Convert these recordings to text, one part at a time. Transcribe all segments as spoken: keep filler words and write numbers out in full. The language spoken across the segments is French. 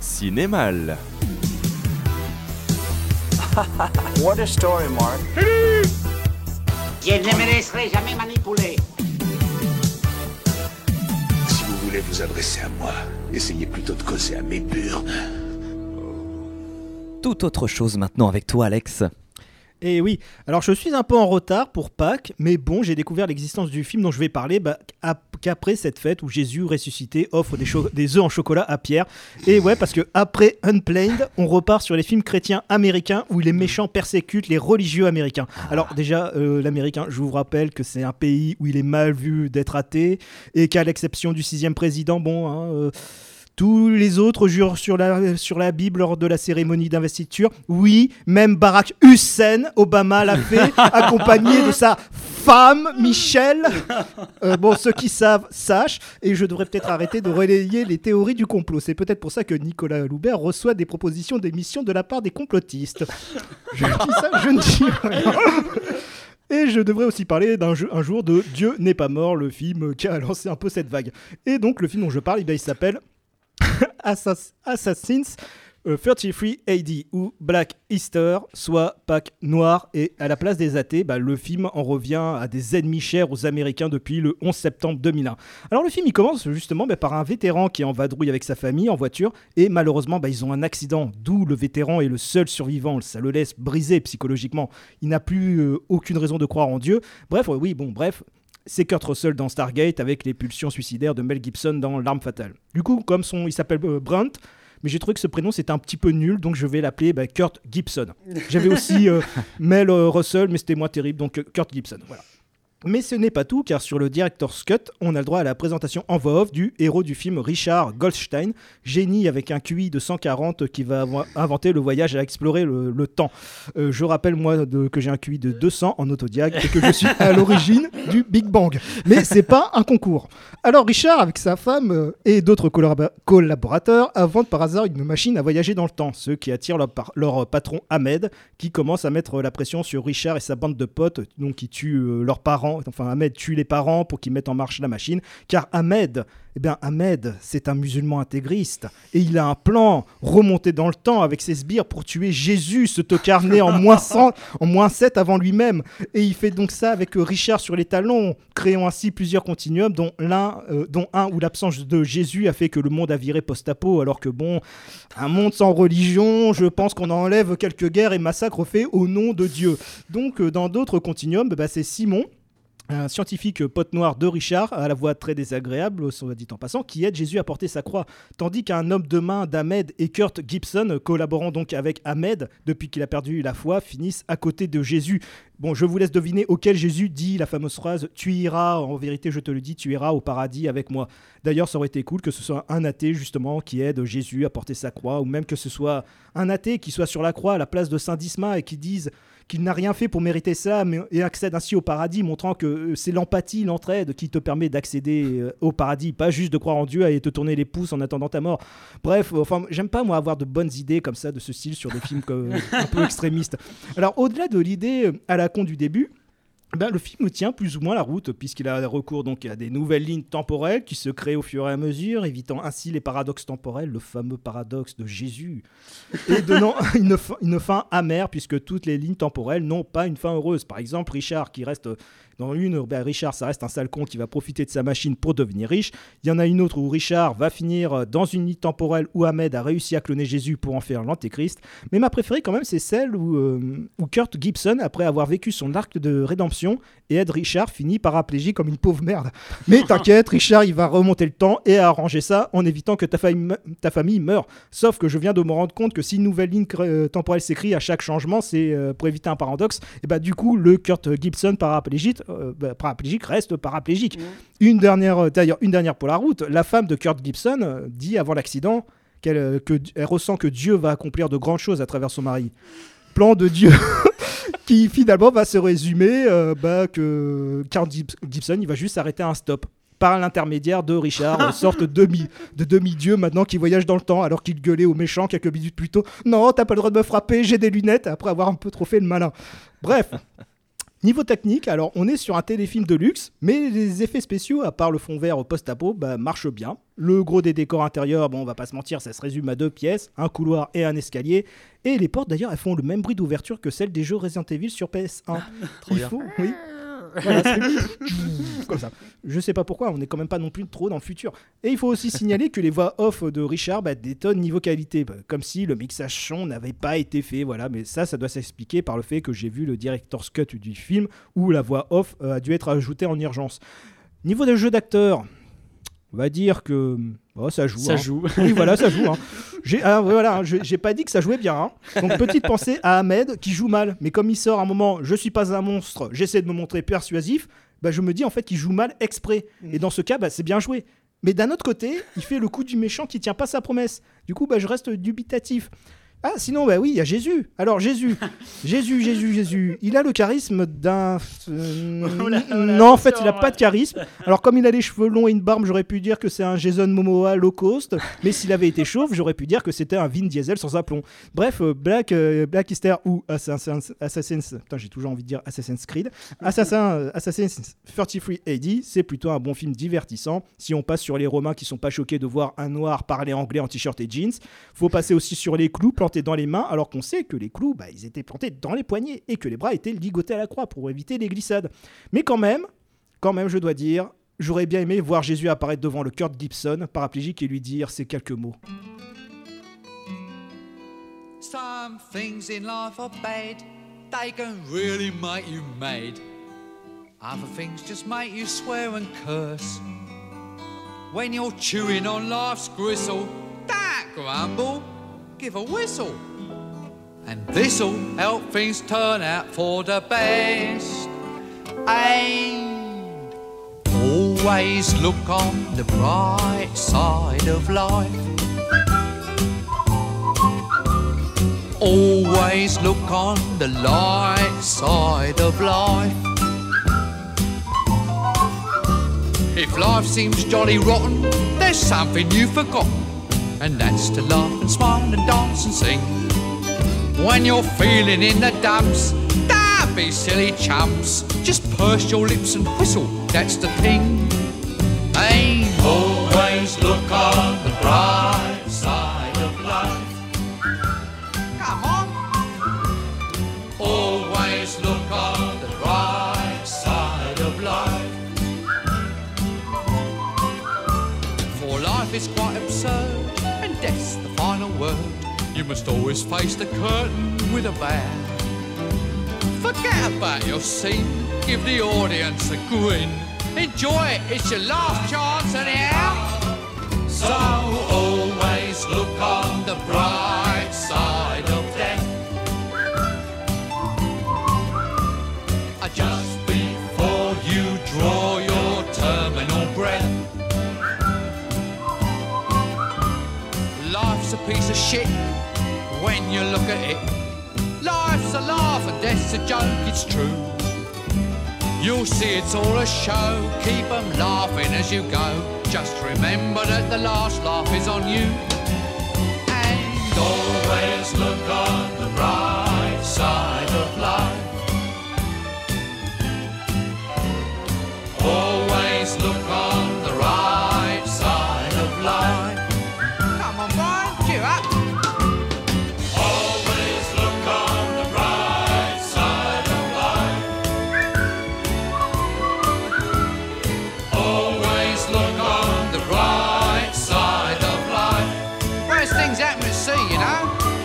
Cinémal. What a story, Mark. Je ne me laisserai jamais manipuler. Si vous voulez vous adresser à moi, essayez plutôt de causer à mes burnes. Tout autre chose maintenant avec toi, Alex. Et oui, alors je suis un peu en retard pour Pâques, mais bon, j'ai découvert l'existence du film dont je vais parler bah, qu'après cette fête où Jésus ressuscité offre des, cho- des œufs en chocolat à Pierre. Et ouais, parce que après Unplanned, on repart sur les films chrétiens américains où les méchants persécutent les religieux américains. Alors déjà, euh, l'américain, je vous rappelle que c'est un pays où il est mal vu d'être athée et qu'à l'exception du sixième président, bon... Hein, euh, tous les autres jurent sur la, sur la Bible lors de la cérémonie d'investiture. Oui, même Barack Hussein Obama l'a fait, accompagné de sa femme, Michelle. Euh, bon, ceux qui savent, sachent. Et je devrais peut-être arrêter de relayer les théories du complot. C'est peut-être pour ça que Nicolas Loubert reçoit des propositions d'émission de la part des complotistes. Je dis ça, je ne dis rien. Et je devrais aussi parler d'un jeu, un jour de Dieu n'est pas mort, le film qui a lancé un peu cette vague. Et donc, le film dont je parle, eh bien, il s'appelle... Assass- Assassins euh, trente-trois A D ou Black Easter, soit Pâques noire, et à la place des athées, bah, le film en revient à des ennemis chers aux Américains depuis le onze septembre deux mille un. Alors le film il commence justement bah, par un vétéran qui est en vadrouille avec sa famille en voiture et malheureusement bah, ils ont un accident, d'où le vétéran est le seul survivant, ça le laisse brisé psychologiquement, il n'a plus euh, aucune raison de croire en Dieu. Bref, euh, oui bon bref. C'est Kurt Russell dans Stargate avec les pulsions suicidaires de Mel Gibson dans L'Arme Fatale. Du coup, comme son, il s'appelle euh, Brunt, mais j'ai trouvé que ce prénom c'était un petit peu nul, donc je vais l'appeler bah, Kurt Gibson. J'avais aussi euh, Mel euh, Russell, mais c'était moins terrible, donc euh, Kurt Gibson. Voilà. Mais ce n'est pas tout, car sur le Director's Cut, on a le droit à la présentation en voix off du héros du film Richard Goldstein, génie avec un Q I de cent quarante qui va avo- inventer le voyage à explorer le, le temps. Euh, je rappelle moi de, que j'ai un Q I de deux cents en autodiag et que je suis à l'origine du Big Bang. Mais c'est pas un concours. Alors Richard, avec sa femme euh, et d'autres collab- collaborateurs, inventent par hasard une machine à voyager dans le temps, ce qui attire leur, par- leur patron Ahmed, qui commence à mettre la pression sur Richard et sa bande de potes, donc qui tuent euh, leurs parents. Enfin, Ahmed tue les parents pour qu'ils mettent en marche la machine, car Ahmed, eh bien, Ahmed, c'est un musulman intégriste, et il a un plan remonté dans le temps avec ses sbires pour tuer Jésus, ce tocard né en moins cent, en moins sept avant lui-même, et il fait donc ça avec Richard sur les talons, créant ainsi plusieurs continuums, dont l'un, euh, dont un où l'absence de Jésus a fait que le monde a viré post-apo, alors que bon, un monde sans religion, je pense qu'on enlève quelques guerres et massacres faits au nom de Dieu. Donc, euh, dans d'autres continuums, bah, c'est Simon, un scientifique pote noir de Richard, à la voix très désagréable, soit dit en passant, qui aide Jésus à porter sa croix. Tandis qu'un homme de main d'Ahmed et Kurt Gibson, collaborant donc avec Ahmed depuis qu'il a perdu la foi, finissent à côté de Jésus. Bon, je vous laisse deviner auquel Jésus dit la fameuse phrase « Tu iras, en vérité je te le dis, tu iras au paradis avec moi ». D'ailleurs, ça aurait été cool que ce soit un athée justement qui aide Jésus à porter sa croix, ou même que ce soit un athée qui soit sur la croix à la place de Saint Dismas et qui dise qu'il n'a rien fait pour mériter ça, mais, et accède ainsi au paradis, montrant que euh, c'est l'empathie, l'entraide qui te permet d'accéder euh, au paradis, pas juste de croire en Dieu et te tourner les pouces en attendant ta mort. Bref, euh, enfin, j'aime pas moi avoir de bonnes idées comme ça de ce style sur des films que, un peu extrémistes. Alors, au-delà de l'idée euh, à la con du début, ben, le film tient plus ou moins la route, puisqu'il a recours donc à des nouvelles lignes temporelles qui se créent au fur et à mesure, évitant ainsi les paradoxes temporels, le fameux paradoxe de Jésus, et donnant une, fin, une fin amère, puisque toutes les lignes temporelles n'ont pas une fin heureuse. Par exemple, Richard qui reste... Dans une, ben Richard, ça reste un sale con qui va profiter de sa machine pour devenir riche. Il y en a une autre où Richard va finir dans une ligne temporelle où Ahmed a réussi à cloner Jésus pour en faire l'antéchrist. Mais ma préférée quand même, c'est celle où, euh, où Kurt Gibson, après avoir vécu son arc de rédemption, et aide Richard, finit paraplégique comme une pauvre merde. Mais t'inquiète, Richard, il va remonter le temps et arranger ça en évitant que ta famille, ta famille meure. Sauf que je viens de me rendre compte que si une nouvelle ligne euh, temporelle s'écrit à chaque changement, c'est euh, pour éviter un paradoxe. Et bah du coup, le Kurt Gibson paraplégique, euh, bah, paraplégique reste paraplégique. Mmh. Une dernière, euh, d'ailleurs, une dernière pour la route. La femme de Kurt Gibson euh, dit avant l'accident qu'elle, euh, que, elle ressent que Dieu va accomplir de grandes choses à travers son mari. Plan de Dieu qui finalement va se résumer euh, bah, que Kurt Gibson il va juste s'arrêter à un stop par l'intermédiaire de Richard, sorte de, demi, de demi-dieu maintenant qui voyage dans le temps alors qu'il gueulait aux méchants quelques minutes plus tôt. Non, t'as pas le droit de me frapper, j'ai des lunettes, après avoir un peu trop fait le malin. Bref. Niveau technique, alors on est sur un téléfilm de luxe, mais les effets spéciaux, à part le fond vert post-apo, bah, marchent bien. Le gros des décors intérieurs, bon, on va pas se mentir, ça se résume à deux pièces, un couloir et un escalier. Et les portes, d'ailleurs, elles font le même bruit d'ouverture que celles des jeux Resident Evil sur P S un. Trop Il bien. faut, oui. Voilà, c'est comme ça. Je sais pas pourquoi, on n'est quand même pas non plus trop dans le futur. Et il faut aussi signaler que les voix off de Richard bah, détonnent niveau qualité, bah, comme si le mixage son n'avait pas été fait. Voilà, mais ça, ça doit s'expliquer par le fait que j'ai vu le director's cut du film où la voix off euh, a dû être ajoutée en urgence. Niveau des jeux d'acteurs, on va dire que oh, ça joue. Ça hein. joue. Oui, voilà, ça joue. Hein. J'ai, ah, voilà, hein, je, j'ai pas dit que ça jouait bien. Hein. Donc, petite pensée à Ahmed qui joue mal. Mais comme il sort à un moment, je suis pas un monstre, j'essaie de me montrer persuasif, bah, je me dis en fait qu'il joue mal exprès. Et dans ce cas, bah, c'est bien joué. Mais d'un autre côté, il fait le coup du méchant qui tient pas sa promesse. Du coup, bah, je reste dubitatif. Ah, sinon, bah oui, il y a Jésus. Alors, Jésus, Jésus, Jésus, Jésus, il a le charisme d'un... Euh, Oh là, oh là, non, en fait, il a attention, pas de charisme. Alors, comme il a les cheveux longs et une barbe, j'aurais pu dire que c'est un Jason Momoa low cost. Mais s'il avait été chauve, j'aurais pu dire que c'était un Vin Diesel sans aplomb. Bref, euh, Black, euh, Black Easter ou Assassin's... Assassin's putain, j'ai toujours envie de dire Assassin's Creed. Assassin, euh, Assassin's trente-trois A D, c'est plutôt un bon film divertissant. Si on passe sur les Romains qui sont pas choqués de voir un noir parler anglais en t-shirt et jeans, faut passer aussi sur les clous plantés dans les mains, alors qu'on sait que les clous, bah, ils étaient plantés dans les poignets et que les bras étaient ligotés à la croix pour éviter les glissades. Mais quand même, quand même, je dois dire, j'aurais bien aimé voir Jésus apparaître devant le Kurt Gibson, paraplégique, et lui dire ces quelques mots. Some things in life are bad, they can really make you mad. Other things just make you swear and curse. When you're chewing on life's gristle, don't grumble, give a whistle. And this'll help things turn out for the best. And always look on the bright side of life. Always look on the light side of life. If life seems jolly rotten, there's something you've forgotten, and that's to laugh and smile and dance and sing. When you're feeling in the dumps, don't be silly chumps. Just purse your lips and whistle, that's the thing. And always look on the bright side of life. Come on. Always look on the bright side of life. For life is quite absurd, and death's the final word. You must always face the curtain with a bow. Forget about your scene, give the audience a grin. Enjoy it, it's your last chance anyhow. So always look on the bright side of death. Just before you draw your terminal breath. Life's a piece of shit when you look at it. Life's a laugh and death's a joke, it's true. You'll see it's all a show, keep them laughing as you go. Just remember that the last laugh is on you. And always look on the bright side of life. Always look on the right side of life. Come on, Brian, cheer up. Always look on the right side of life. Always look on the right side of life. Worst things happen at sea, you know.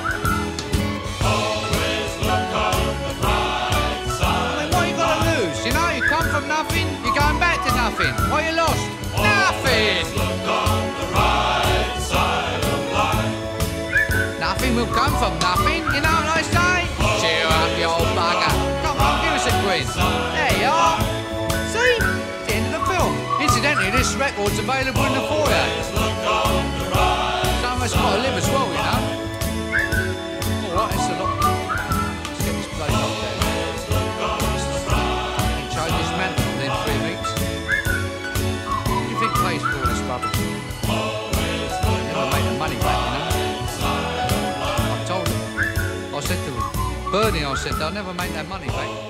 Always look on the right side. I mean, what you got to lose? You know, you come from nothing, you're going back to nothing. What you lost? Nothing. Look on the right side of life. Nothing will come from nothing, you know what I say? Cheer up, you old bugger. Come on, give us a quiz. There you are. See? It's the end of the film. Incidentally, this record's available in the foyer. Some of us got to live as well, you know. Alright, it's a lot. Let's get this bloody locked down. Change this mantle within three weeks. What do you think pays for all this rubbish? Never make the money back, you know. I told him. I said to him, Bernie, I said, they'll never make that money back.